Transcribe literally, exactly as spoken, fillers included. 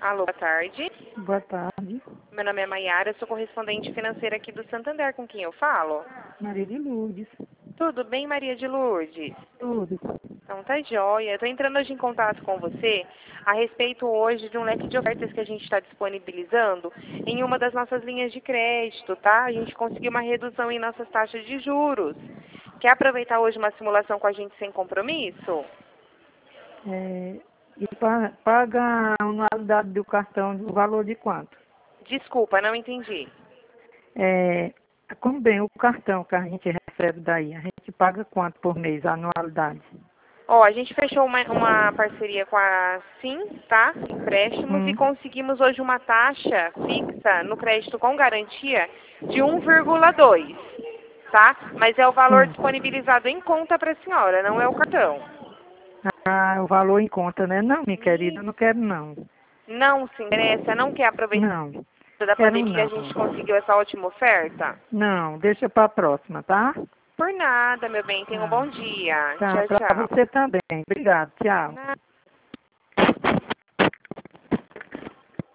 Alô, boa tarde. Boa tarde. Meu nome é Maiara, sou correspondente financeira aqui do Santander, com quem eu falo? Maria de Lourdes. Tudo bem, Maria de Lourdes? Tudo. Então tá jóia. Eu tô entrando hoje em contato com você a respeito hoje de um leque de ofertas que a gente está disponibilizando em uma das nossas linhas de crédito, tá? A gente conseguiu uma redução em nossas taxas de juros. Quer aproveitar hoje uma simulação com a gente sem compromisso? É, e pa- paga a anualidade do cartão o valor de quanto? Desculpa, não entendi. É, como bem, o cartão que a gente recebe daí, a gente paga quanto por mês, a anualidade? Ó, a gente fechou uma, uma parceria com a Sim, tá? Empréstimos e Hum, conseguimos hoje uma taxa fixa no crédito com garantia de um vírgula dois, tá? Mas é o valor sim. disponibilizado em conta para a senhora, não é o cartão. Ah, o valor em conta, né? Não, minha querida, eu não Isso. quero não. Não se interessa, não quer aproveitar Não, da quero pandemia a não. gente conseguiu essa ótima oferta? Não, deixa para a próxima, tá? Por nada, meu bem. Tenha um Tá, bom dia. tá, Tchau, para tchau. você também. Obrigado, tchau. Nada.